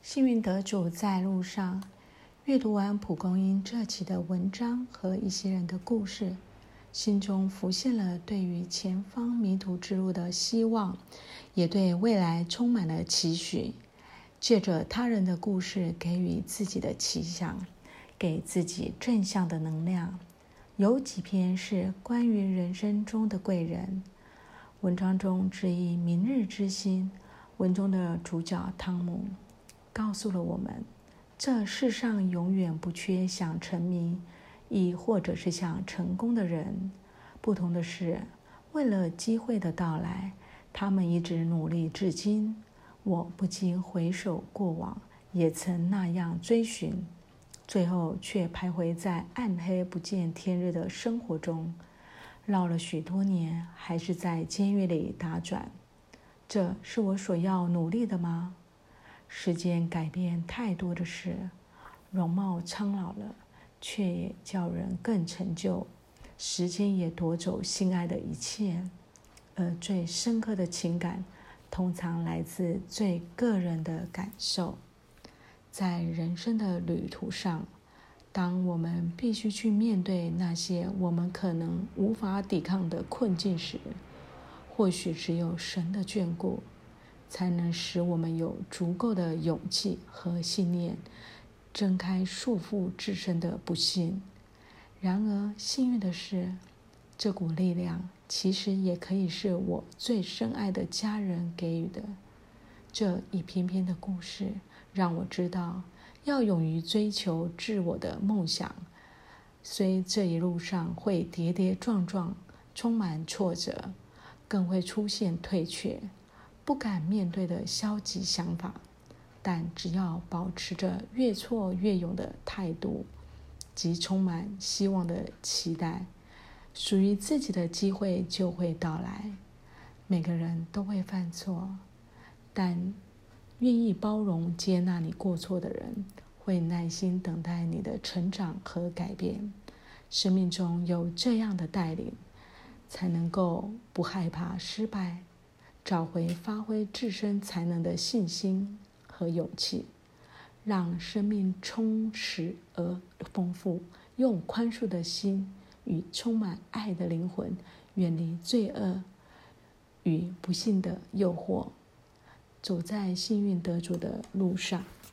幸运得主在路上。阅读完蒲公英这期的文章和一些人的故事，心中浮现了对于前方迷途之路的希望，也对未来充满了期许。借着他人的故事给予自己的期想，给自己正向的能量。有几篇是关于人生中的贵人。文章中之一明日之星，文中的主角汤姆告诉了我们，这世上永远不缺想成名亦或者是想成功的人，不同的是，为了机会的到来，他们一直努力至今。我不禁回首过往，也曾那样追寻，最后却徘徊在暗黑不见天日的生活中，绕了许多年，还是在监狱里打转。这是我所要努力的吗？时间改变太多的事，容貌苍老了，却也叫人更陈旧。时间也夺走心爱的一切，而最深刻的情感通常来自最个人的感受。在人生的旅途上，当我们必须去面对那些我们可能无法抵抗的困境时，或许只有神的眷顾，才能使我们有足够的勇气和信念，挣开束缚自身的不幸。然而，幸运的是，这股力量其实也可以是我最深爱的家人给予的。这一篇篇的故事让我知道，要勇于追求自我的梦想，虽这一路上会跌跌撞撞，充满挫折，更会出现退却、不敢面对的消极想法，但只要保持着越挫越勇的态度及充满希望的期待，属于自己的机会就会到来。每个人都会犯错，但愿意包容接纳你过错的人，会耐心等待你的成长和改变。生命中有这样的带领，才能够不害怕失败，找回发挥自身才能的信心和勇气，让生命充实而丰富，用宽恕的心与充满爱的灵魂，远离罪恶与不幸的诱惑，走在幸运得主的路上。